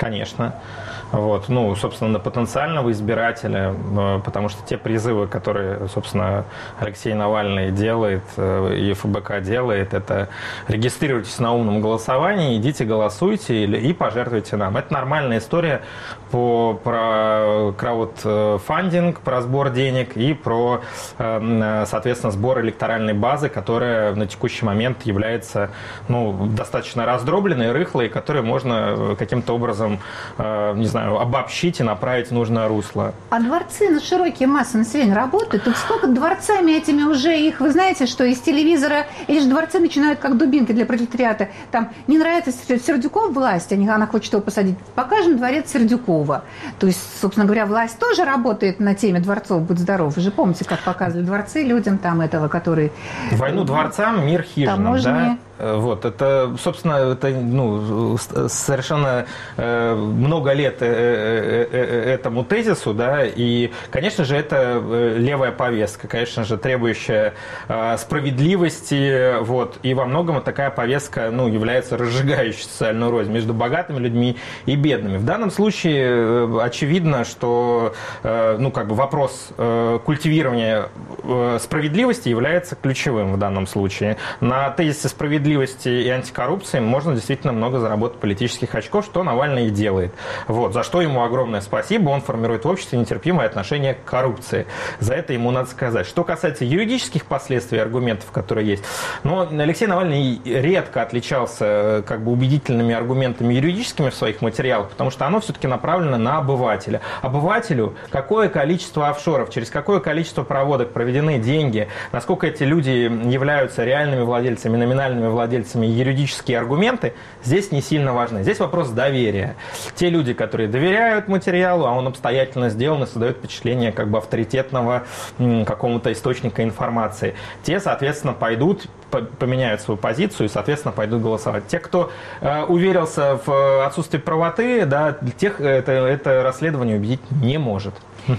Конечно. Вот. Ну, собственно, на потенциального избирателя, потому что те призывы, которые, собственно, Алексей Навальный делает и эф бэ ка делает, это регистрируйтесь на умном голосовании, идите голосуйте и пожертвуйте нам. Это нормальная история по, про краудфандинг, про сбор денег и про, соответственно, сбор электоральной базы, которая на текущий момент является, ну, достаточно раздробленной, рыхлой, которую можно каким-то образом, не знаю, обобщить и направить в нужное русло. А дворцы на широкие массы населения работают? Тут сколько дворцами этими уже их, вы знаете, что из телевизора, эти же дворцы начинают как дубинки для пролетариата. Там не нравится Сердюков власть, она хочет его посадить. Покажем дворец Сердюкова. То есть, собственно говоря, власть тоже работает на теме дворцов, будь здоров. Вы же помните, как показывали дворцы людям там этого, который... Войну дворцам, мир хижинам, да? Вот, это, собственно, это, ну, совершенно э, много лет э, э, э, этому тезису, да, и, конечно же, это левая повестка, конечно же, требующая э, справедливости, вот, и во многом такая повестка, ну, является разжигающей социальную рознь между богатыми людьми и бедными. В данном случае э, очевидно, что, э, ну, как бы вопрос э, культивирования э, справедливости является ключевым в данном случае. На тезисе справедливости и антикоррупции можно действительно много заработать политических очков, что Навальный и делает. Вот, за что ему огромное спасибо. Он формирует в обществе нетерпимое отношение к коррупции. За это ему надо сказать. Что касается юридических последствий аргументов, которые есть, но Алексей Навальный редко отличался как бы убедительными аргументами юридическими в своих материалах, потому что оно все-таки направлено на обывателя. Обывателю, какое количество офшоров, через какое количество проводок проведены деньги, насколько эти люди являются реальными владельцами, номинальными владельцами, юридические аргументы здесь не сильно важны. Здесь вопрос доверия. Те люди, которые доверяют материалу, а он обстоятельно сделан и создает впечатление как бы авторитетного какого-то источника информации, те, соответственно, пойдут, поменяют свою позицию и, соответственно, пойдут голосовать. Те, кто э, уверился в отсутствии правоты, да, тех это, это расследование убедить не может.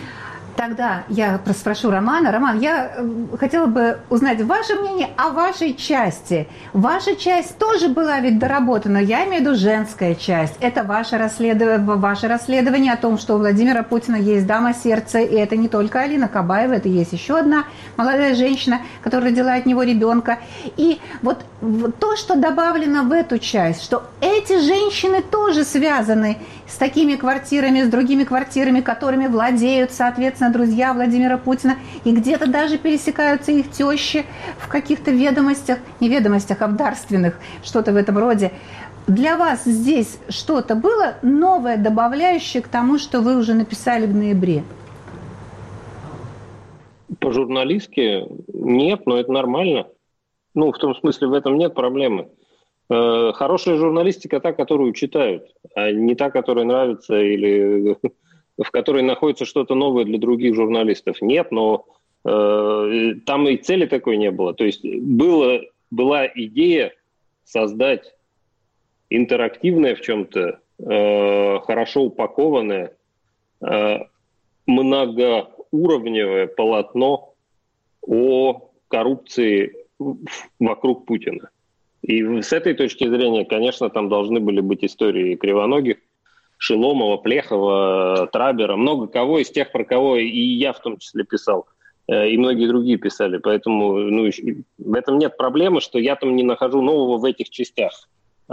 Тогда я спрошу Романа. Роман, я хотела бы узнать ваше мнение о вашей части. Ваша часть тоже была ведь доработана. Я имею в виду женская часть. Это ваше расследование, ваше расследование о том, что у Владимира Путина есть дама сердца. И это не только Алина Кабаева, это есть еще одна молодая женщина, которая родила от него ребенка. И вот то, что добавлено в эту часть, что эти женщины тоже связаны с такими квартирами, с другими квартирами, которыми владеют, соответственно, друзья Владимира Путина, и где-то даже пересекаются их тещи в каких-то ведомостях, не ведомостях, а в дарственных, что-то в этом роде. Для вас здесь что-то было новое, добавляющее к тому, что вы уже написали в ноябре? По-журналистски нет, но это нормально. Ну, в том смысле, в этом нет проблемы. Хорошая журналистика та, которую читают, а не та, которая нравится или в которой находится что-то новое для других журналистов. Нет, но э, там и цели такой не было. То есть было, была идея создать интерактивное в чем-то, э, хорошо упакованное, э, многоуровневое полотно о коррупции вокруг Путина. И с этой точки зрения, конечно, там должны были быть истории кривоногих, Шеломова, Плехова, Трабера, много кого из тех, про кого и я в том числе писал, и многие другие писали. Поэтому ну, в этом нет проблемы, что я там не нахожу нового в этих частях.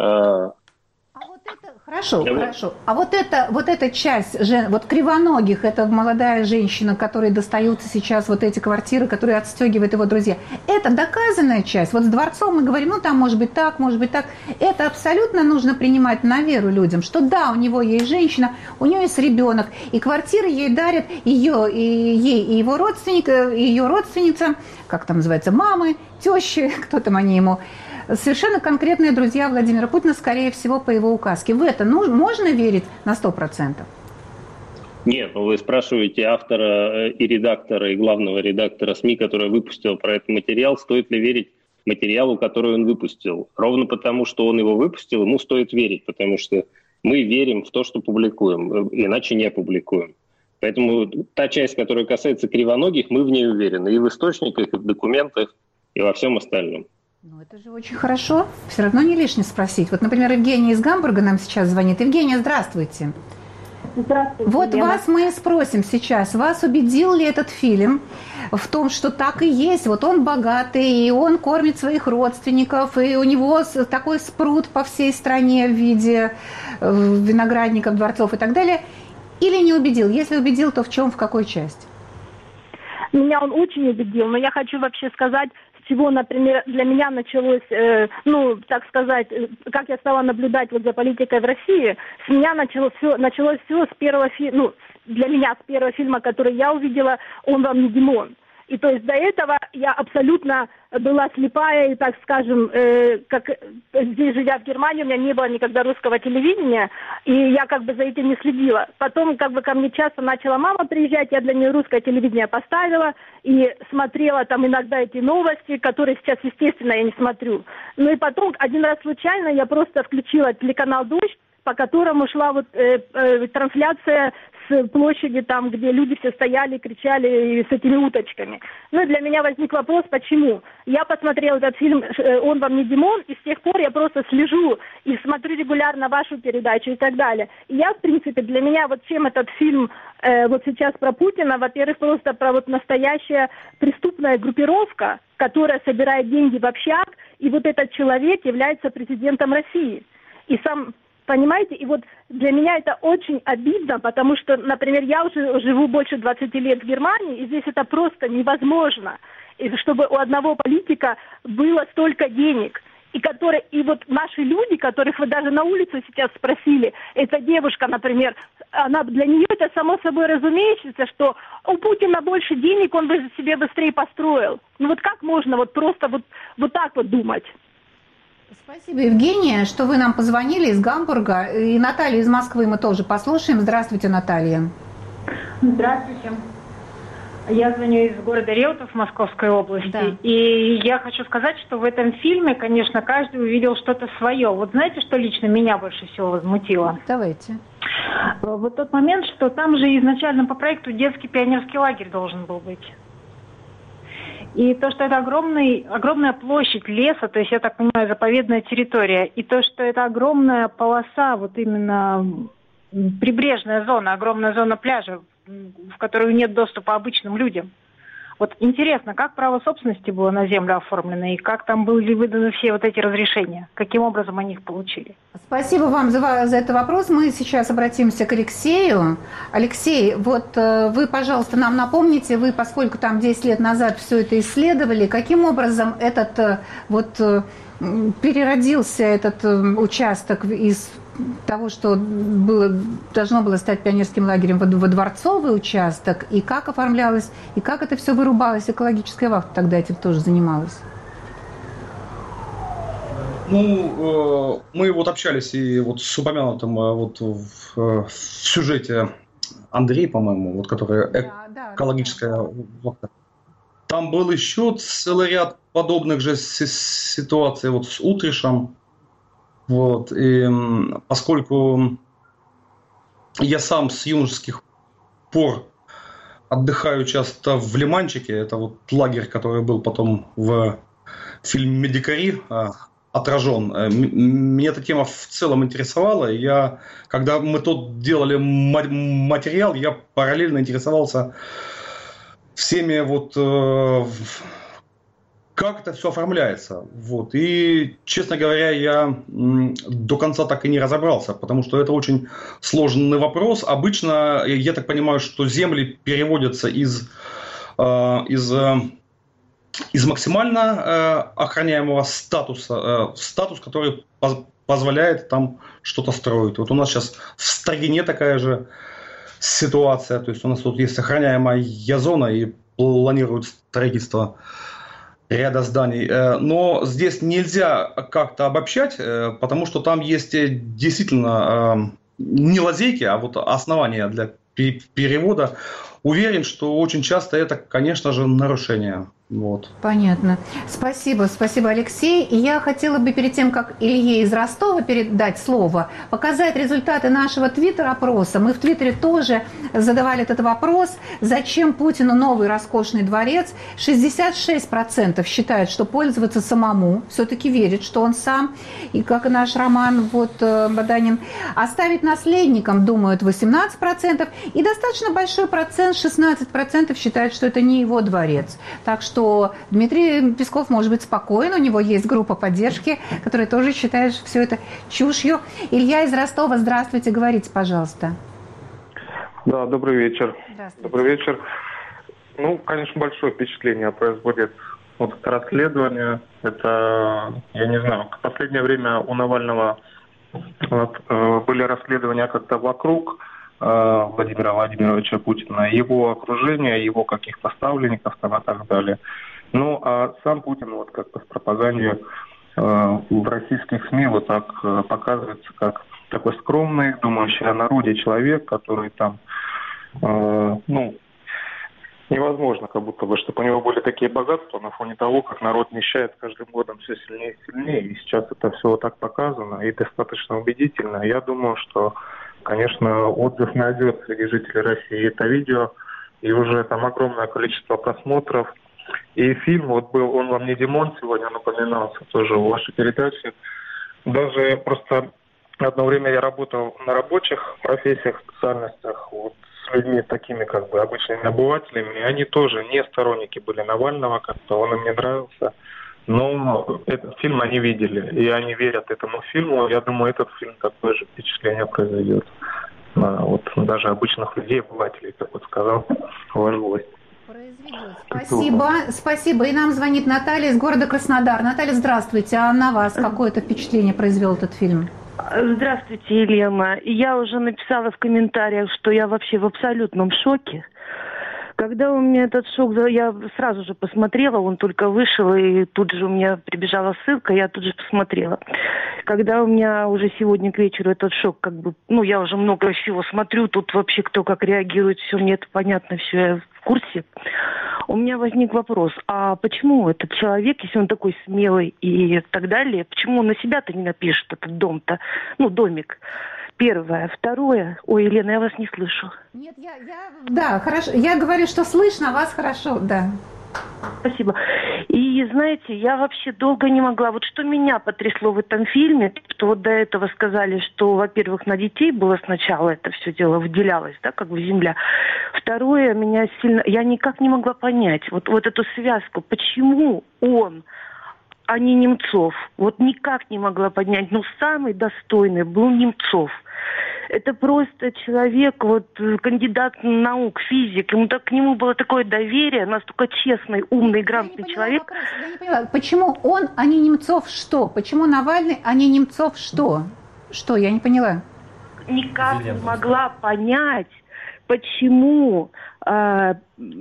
Хорошо, да, хорошо. А вот эта, вот эта часть, вот кривоногих, это молодая женщина, которой достаются сейчас вот эти квартиры, которые отстегивают его друзья, это доказанная часть. Вот с дворцом мы говорим, ну там может быть так, может быть так. Это абсолютно нужно принимать на веру людям, что да, у него есть женщина, у нее есть ребенок, и квартиры ей дарят ее, и ей, и его родственник, и ее родственница, как там называется, мамы, тещи, кто там они ему... Совершенно конкретные друзья Владимира Путина, скорее всего, по его указке. В это ну, можно верить на сто процентов? Нет, ну вы спрашиваете автора и редактора, и главного редактора СМИ, который выпустил про этот материал, стоит ли верить материалу, который он выпустил. Ровно потому, что он его выпустил, ему стоит верить, потому что мы верим в то, что публикуем, иначе не публикуем. Поэтому та часть, которая касается кривоногих, мы в ней уверены. И в источниках, и в документах, и во всем остальном. Ну, это же очень хорошо. Все равно не лишне спросить. Вот, например, Евгения из Гамбурга нам сейчас звонит. Евгения, здравствуйте. Здравствуйте. Вот Лена. вас мы и спросим сейчас. Вас убедил ли этот фильм в том, что так и есть? Вот он богатый, и он кормит своих родственников, и у него такой спрут по всей стране в виде виноградников, дворцов и так далее. Или не убедил? Если убедил, то в чем, в какой части? Меня он очень убедил, но я хочу вообще сказать, с чего, например, для меня началось, э, ну, так сказать, э, как я стала наблюдать вот за политикой в России, с меня началось все, началось все с первого фильма, ну, для меня с первого фильма, который я увидела, «Он вам не Димон». И то есть до этого я абсолютно была слепая, и, так скажем, э, как здесь, живя в Германии, у меня не было никогда русского телевидения, и я как бы за этим не следила. Потом как бы ко мне часто начала мама приезжать, я для нее русское телевидение поставила, и смотрела там иногда эти новости, которые сейчас, естественно, я не смотрю. Ну и потом один раз случайно я просто включила телеканал «Дождь», по которому шла вот э, э, трансляция с площади, там, где люди все стояли, кричали с этими уточками. Ну и для меня возник вопрос, почему. Я посмотрела этот фильм «Он вам не Димон», и с тех пор я просто слежу и смотрю регулярно вашу передачу и так далее. И я, в принципе, для меня вот чем этот фильм э, вот сейчас про Путина, во-первых, просто про вот настоящая преступная группировка, которая собирает деньги в общак, и вот этот человек является президентом России. И сам... Понимаете? И вот для меня это очень обидно, потому что, например, я уже живу больше двадцати лет в Германии, и здесь это просто невозможно, и чтобы у одного политика было столько денег. И, которые, и вот наши люди, которых вы даже на улице сейчас спросили, эта девушка, например, она, для нее это само собой разумеется, что у Путина больше денег, он бы себе быстрее построил. Ну вот как можно вот просто вот, вот так вот думать? Спасибо, Евгения, что вы нам позвонили из Гамбурга. И Наталью из Москвы мы тоже послушаем. Здравствуйте, Наталья. Здравствуйте. Я звоню из города Реутов Московской области. Да. И я хочу сказать, что в этом фильме, конечно, каждый увидел что-то свое. Вот знаете, что лично меня больше всего возмутило? Давайте. Вот тот момент, что там же изначально по проекту детский пионерский лагерь должен был быть. И то, что это огромный, огромная площадь леса, то есть, я так понимаю, заповедная территория, и то, что это огромная полоса, вот именно прибрежная зона, огромная зона пляжа, в которую нет доступа обычным людям. Вот интересно, как право собственности было на землю оформлено, и как там были выданы все вот эти разрешения, каким образом они их получили? Спасибо вам за, за этот вопрос. Мы сейчас обратимся к Алексею. Алексей, вот вы, пожалуйста, нам напомните, вы, поскольку там десять лет назад все это исследовали, каким образом этот вот переродился этот участок из того, что было, должно было стать пионерским лагерем, во, во дворцовый участок, и как оформлялось, и как это все вырубалось, экологическая вахта тогда этим тоже занималась? Ну, мы вот общались и вот с упомянутым вот в, в сюжете Андрей, по-моему, вот который да, экологическая да, да. вахта. Там был еще целый ряд подобных же ситуаций вот с Утришем. Вот, и поскольку я сам с юношеских пор отдыхаю часто в Лиманчике, это вот лагерь, который был потом в фильме «Медикари» отражен, меня эта тема в целом интересовала. Я, когда мы тут делали материал, я параллельно интересовался всеми вот... как это все оформляется. Вот. И, честно говоря, я до конца так и не разобрался, потому что это очень сложный вопрос. Обычно, я так понимаю, что земли переводятся из, из, из максимально охраняемого статуса в статус, который позволяет там что-то строить. Вот у нас сейчас в Строгине такая же ситуация. То есть у нас тут есть охраняемая зона и планируют строительство ряда зданий. Но здесь нельзя как-то обобщать, потому что там есть действительно не лазейки, а вот основания для перевода. Уверен, что очень часто это, конечно же, нарушение. Вот. Понятно. Спасибо, спасибо, Алексей. И я хотела бы перед тем, как Илье из Ростова передать слово, показать результаты нашего твиттер-опроса. Мы в Твиттере тоже задавали этот вопрос. Зачем Путину новый роскошный дворец? шестьдесят шесть процентов считают, что пользоваться самому, все-таки верит, что он сам. И как и наш Роман вот, Баданин, оставить наследникам, думают, восемнадцать процентов. И достаточно большой процент, шестнадцать процентов считают, что это не его дворец. Так что Дмитрий Песков может быть спокоен, у него есть группа поддержки, которая тоже считает все это чушью. Илья из Ростова, здравствуйте, говорите, пожалуйста. Да, добрый вечер. Добрый вечер. Ну, конечно, большое впечатление производит вот это расследование. Это, я не знаю, в последнее время у Навального вот, были расследования как-то вокруг Владимира Владимировича Путина, его окружения, его каких-то ставленников там и так далее. Ну, а сам Путин, вот как-то в пропаганде э, в российских СМИ вот так э, показывается, как такой скромный, думающий о народе человек, который там, э, ну, невозможно, как будто бы, чтобы у него были такие богатства на фоне того, как народ нищает с каждым годом все сильнее и сильнее. И сейчас это все вот так показано и достаточно убедительно. Я думаю, что, конечно, отзыв найдет среди жителей России это видео, и уже там огромное количество просмотров. И фильм, вот был «Он вам не Димон», сегодня напоминался тоже в вашей передаче. Даже просто одно время я работал на рабочих профессиях, специальностях, вот, с людьми такими как бы обычными обывателями, и они тоже не сторонники были Навального, как-то он им не нравился. Но этот фильм они видели, и они верят этому фильму. Я думаю, этот фильм такое же впечатление произведет на вот, даже обычных людей, обывателей, как вот сказал ваш гость. Спасибо, спасибо. И нам звонит Наталья из города Краснодар. Наталья, здравствуйте. А на вас какое-то впечатление произвел этот фильм? Здравствуйте, Елена. Я уже написала в комментариях, что я вообще в абсолютном шоке. Когда у меня этот шок, я сразу же посмотрела, он только вышел, и тут же у меня прибежала ссылка, я тут же посмотрела. Когда у меня уже сегодня к вечеру этот шок, как бы, ну, я уже много всего смотрю, тут вообще кто как реагирует, все мне это понятно, все я в курсе. У меня возник вопрос, а почему этот человек, если он такой смелый и так далее, почему он на себя-то не напишет этот дом-то, ну, домик? Первое. Второе. Ой, Елена, я вас не слышу. Нет, я, я... Да, хорошо. Я говорю, что слышно вас хорошо, да. Спасибо. И, знаете, я вообще долго не могла. Вот что меня потрясло в этом фильме, что вот до этого сказали, что, во-первых, на детей было сначала это все дело выделялось, да, как бы земля. Второе, меня сильно... Я никак не могла понять вот, вот эту связку. Почему он... а не Немцов. Вот никак не могла поднять. Но самый достойный был Немцов. Это просто человек, вот кандидат наук, физик. Ему так, к нему было такое доверие, настолько честный, умный, грамотный я человек. Вопрос, я не поняла, почему он, а не Немцов что? Почему Навальный, а не Немцов что? Что? Я не поняла. Никак Зеленый. не могла понять, почему э,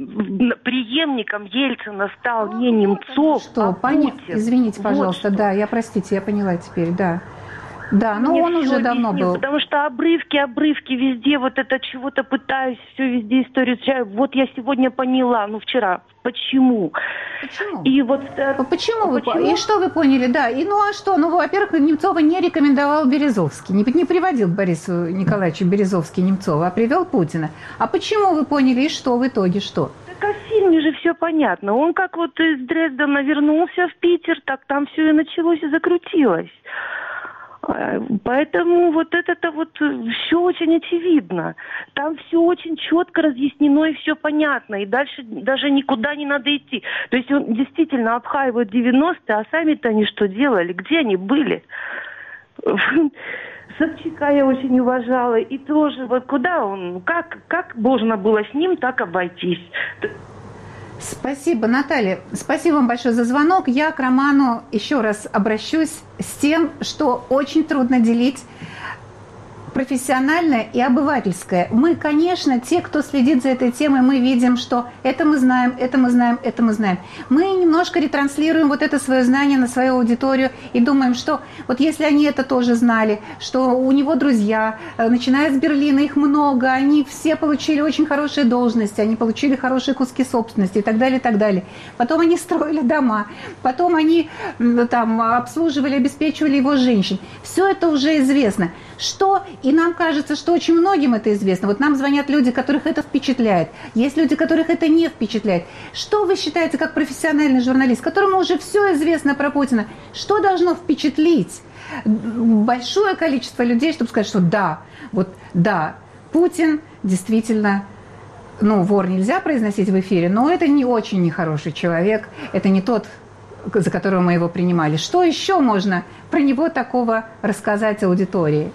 преемником Ельцина стал не Немцов, что, а Путин. Путин. Извините, пожалуйста, вот да, я, простите, я поняла теперь, да. Да, но Мне он уже объяснил, давно был. Потому что обрывки, обрывки везде, вот это чего-то пытаюсь, все везде историю изучаю. Вот я сегодня поняла, ну вчера, почему. Почему? И вот... Почему вы почему? И что вы поняли, да. И ну а что? Ну, во-первых, Немцова не рекомендовал Березовский. Не, не приводил к Борису Николаевичу Березовский Немцова, а привел Путина. А почему вы поняли, и что в итоге, что? Так а в фильме же все понятно. Он как вот из Дрездена вернулся в Питер, так там все и началось и закрутилось. Поэтому вот это-то вот все очень очевидно. Там все очень четко разъяснено и все понятно. И дальше даже никуда не надо идти. То есть он действительно обхаивает девяностые, а сами-то они что делали? Где они были? Собчака я очень уважала. И тоже вот куда он, как, как можно было с ним так обойтись? Спасибо, Наталья. Спасибо вам большое за звонок. Я к Роману еще раз обращусь с тем, что очень трудно делить профессиональное и обывательское. Мы, конечно, те, кто следит за этой темой, мы видим, что это мы знаем, это мы знаем, это мы знаем. Мы немножко ретранслируем вот это свое знание на свою аудиторию и думаем, что вот если они это тоже знали, что у него друзья, начиная с Берлина, их много, они все получили очень хорошие должности, они получили хорошие куски собственности и так далее, и так далее. Потом они строили дома, потом они там обслуживали, обеспечивали его женщин. Все это уже известно. Что, и нам кажется, что очень многим это известно. Вот нам звонят люди, которых это впечатляет. Есть люди, которых это не впечатляет. Что вы считаете, как профессиональный журналист, которому уже все известно про Путина, что должно впечатлить большое количество людей, чтобы сказать, что да, вот да, Путин действительно, ну, вор нельзя произносить в эфире, но это не очень нехороший человек, это не тот, за которого мы его принимали. Что еще можно про него такого рассказать аудитории?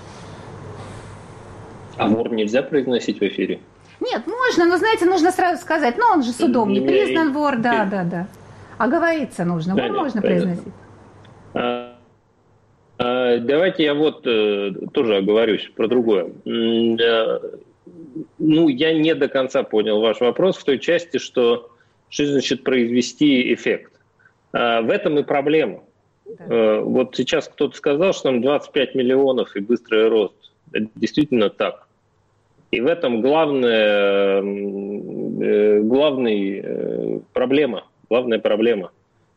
А вор нельзя произносить в эфире? Нет, можно, но, знаете, нужно сразу сказать, ну, он же судом не признан вор, да, да, да. Оговориться нужно, вор можно произносить. А, а, давайте я вот э, тоже оговорюсь про другое. Э, ну, я не до конца понял ваш вопрос в той части, что что значит произвести эффект. А, в этом и проблема. Да. Вот сейчас кто-то сказал, что нам двадцать пять миллионов и быстрый рост. Это действительно так. И в этом главная, главная проблема. Главная проблема.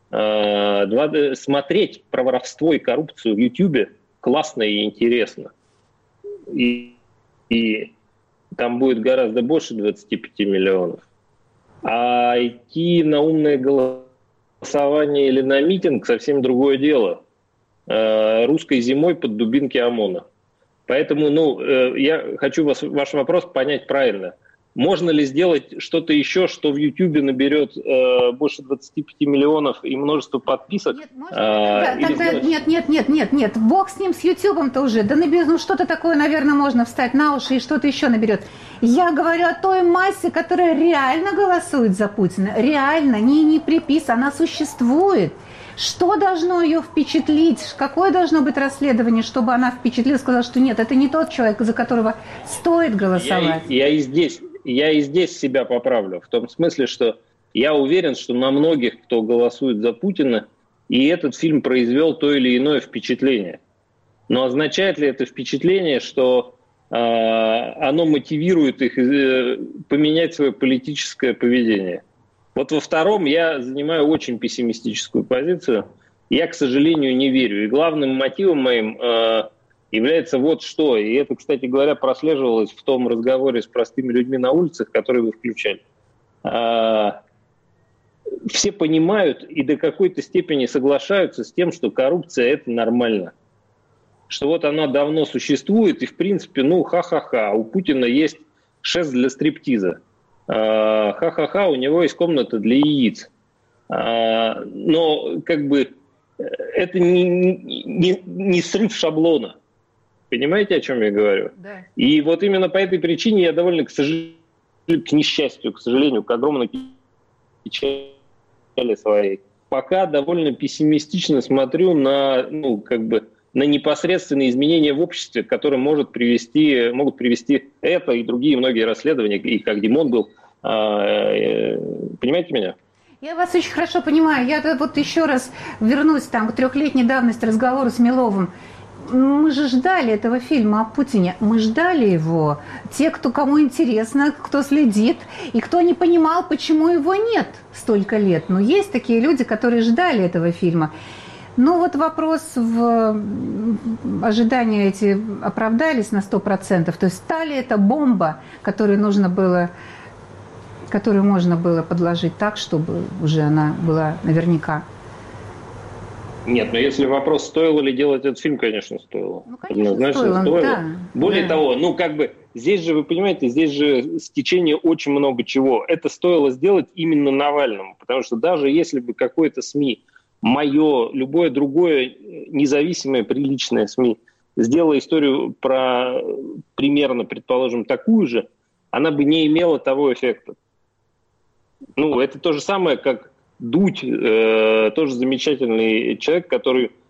Смотреть про воровство и коррупцию в Ютьюбе классно и интересно. И, и там будет гораздо больше двадцати пяти миллионов. А идти на умное голосование или на митинг совсем другое дело. Русской зимой под дубинки ОМОНа. Поэтому, ну, я хочу вас, ваш вопрос понять правильно. Можно ли сделать что-то еще, что в Ютьюбе наберет э, больше двадцати пяти миллионов и множество подписок? Нет, можно, а, да, тогда, сделать... нет, нет, нет, нет, нет. Бог с ним, с Ютьюбом-то уже. Да наберет, ну что-то такое, наверное, можно встать на уши и что-то еще наберет. Я говорю о той массе, которая реально голосует за Путина. Реально, не, не припис, она существует. Что должно ее впечатлить? Какое должно быть расследование, чтобы она впечатлила, сказала, что нет, это не тот человек, за которого стоит голосовать? Я, я, и здесь, я и здесь себя поправлю. В том смысле, что я уверен, что на многих, кто голосует за Путина, и этот фильм произвел то или иное впечатление. Но означает ли это впечатление, что э, оно мотивирует их э, поменять свое политическое поведение? Вот во втором я занимаю очень пессимистическую позицию. Я, к сожалению, не верю. И главным мотивом моим э, является вот что. И это, кстати говоря, прослеживалось в том разговоре с простыми людьми на улицах, который вы включали. Э, все понимают и до какой-то степени соглашаются с тем, что коррупция – это нормально. Что вот она давно существует, и, в принципе, ну, ха-ха-ха, у Путина есть шест для стриптиза. Ха-ха-ха, у него есть комната для яиц. Но как бы это не, не, не срыв шаблона. Понимаете, о чем я говорю? Да. И вот именно по этой причине я довольно, к сожалению, к несчастью, к сожалению, к огромной печали своей, пока довольно пессимистично смотрю на, ну, как бы, на непосредственные изменения в обществе, которые может привести, могут привести это и другие многие расследования, и как Димон был. Понимаете меня? Я вас очень хорошо понимаю. Я вот еще раз вернусь там, к трехлетней давности разговору с Миловым. Мы же ждали этого фильма о Путине. Мы ждали его. Те, кто, кому интересно, кто следит, и кто не понимал, почему его нет столько лет. Но есть такие люди, которые ждали этого фильма. Ну вот вопрос в ожидания эти оправдались на сто процентов. То есть стали это бомба, которую нужно было, которую можно было подложить так, чтобы уже она была наверняка. Нет, но если вопрос, стоило ли делать этот фильм, конечно, стоило. Ну, конечно, Однозначно стоило. стоило. Да, Более да. того, ну как бы здесь же, вы понимаете, здесь же стечение очень много чего. Это стоило сделать именно Навальному, потому что даже если бы какое-то СМИ, мое, любое другое независимое, приличное СМИ сделало историю про примерно, предположим, такую же, она бы не имела того эффекта. Ну, это то же самое, как Дудь, э, тоже замечательный человек, который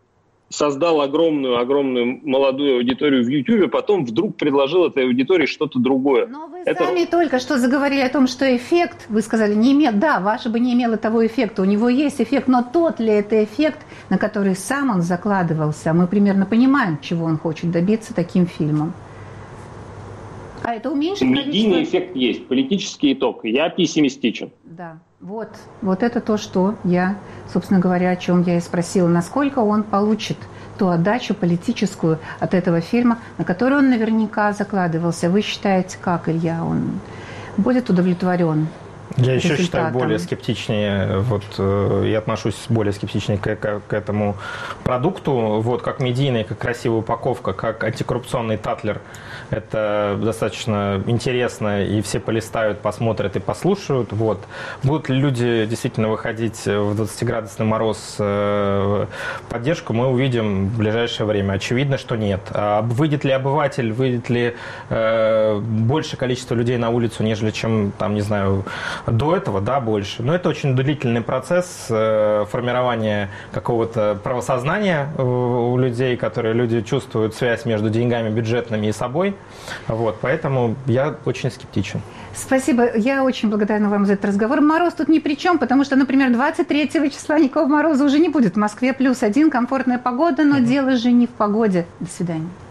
создал огромную-огромную молодую аудиторию в Ютубе, потом вдруг предложил этой аудитории что-то другое. Но вы Это... сами только что заговорили о том, что эффект, вы сказали, не имел, да, ваше бы не имело того эффекта, у него есть эффект, но тот ли это эффект, на который сам он закладывался? Мы примерно понимаем, чего он хочет добиться таким фильмом. А это уменьшит Медийный количество... эффект есть, политический итог. Я пессимистичен. Да, вот, вот это то, что я, собственно говоря, о чем я и спросила, насколько он получит ту отдачу политическую от этого фильма, на которую он наверняка закладывался. Вы считаете, как, Илья, он будет удовлетворен? Я еще считаю более скептичнее, вот, э, я отношусь более скептичнее к, к, к этому продукту, вот, как медийный, как красивая упаковка, как антикоррупционный татлер. Это достаточно интересно, и все полистают, посмотрят и послушают. Вот. Будут ли люди действительно выходить в двадцатиградусный мороз э, в поддержку, мы увидим в ближайшее время. Очевидно, что нет. А выйдет ли обыватель, выйдет ли э, большее количество людей на улицу, нежели чем, там, не знаю, до этого, да, больше. Но это очень длительный процесс э, формирования какого-то правосознания у людей, которые люди чувствуют связь между деньгами бюджетными и собой. Вот, поэтому я очень скептичен. Спасибо. Я очень благодарна вам за этот разговор. Мороз тут ни при чем, потому что, например, двадцать третьего числа никакого мороза уже не будет. В Москве плюс один, комфортная погода, но mm-hmm. дело же не в погоде. До свидания.